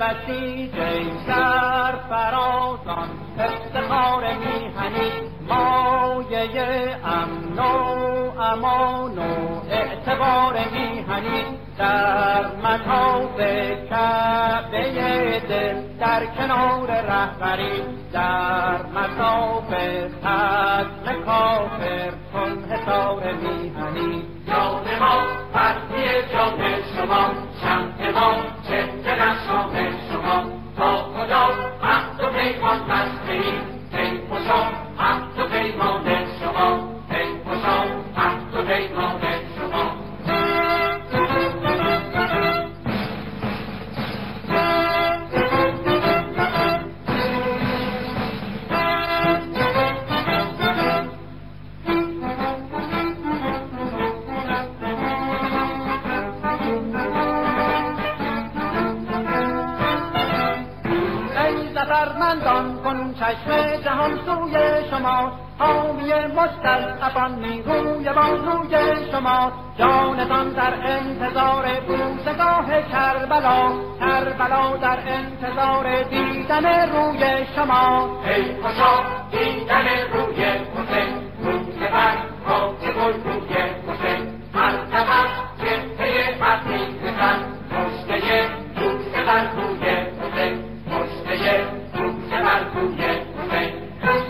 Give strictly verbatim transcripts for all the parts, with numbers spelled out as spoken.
بسیج سرفرازان افتخار میهنی مایه امن و امان و اعتبار میهنی در مطاف کعبه دل در کنار رهبری در مطاف ختم کافر چون حصار میهنی جان ما پرتی جان شما شمع ما چهره رسام شما تا کجا عهد و پیمان بسته‌ایم ای خوشا عهد و پیمان شما ای خوشا عهد و پیمان شما فرمندان کن چشم جهان سوی شما حامی مستضعفان نیروی بازوی شما جانتان در انتظار بوسگاه کربلا کربلا در انتظار دیدن روی شما ای خوشا دیدن روی حسین روی بر خاک گل روی حسین مرتبت چهره عزیز تن پشته دوست بر روی حسین پشته دوست بر روی حسین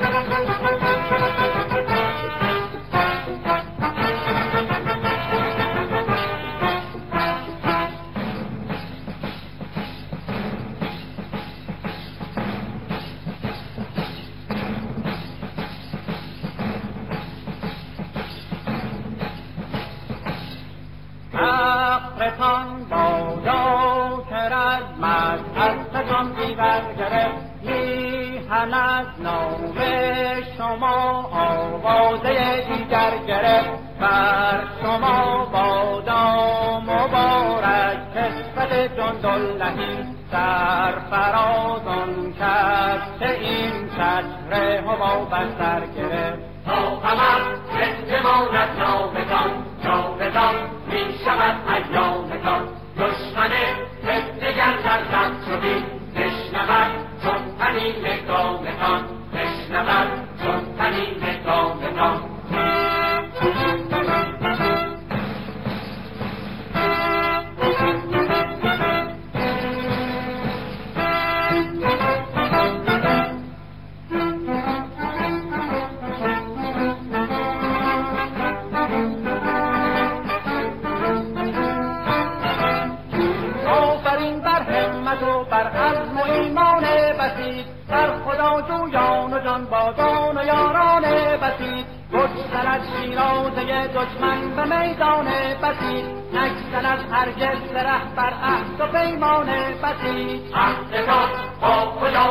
حقتان بادا که رزمت از تکان بیبر گرفت میهن از نام شما آوازه دیگر گرفت بر شما بادا مبارک کسبت جنداللهی سرفرازان کس این چتر هوا بر سر گرفت تا قمر زنده ماند نامتان جاودان می شود ایامتان دشمن فتنگر در زد شدی بشنود چون تنین گامتان بشنود چون تنین گامتان بر عزم و ایمان بسیط بر خدا جویان و جانبازان و یاران بسیط گشتن شیرازه دشمن به میدان بسیط نگذن از هرگز ره بر عهد و پیمان بسیط عهدتان با خدا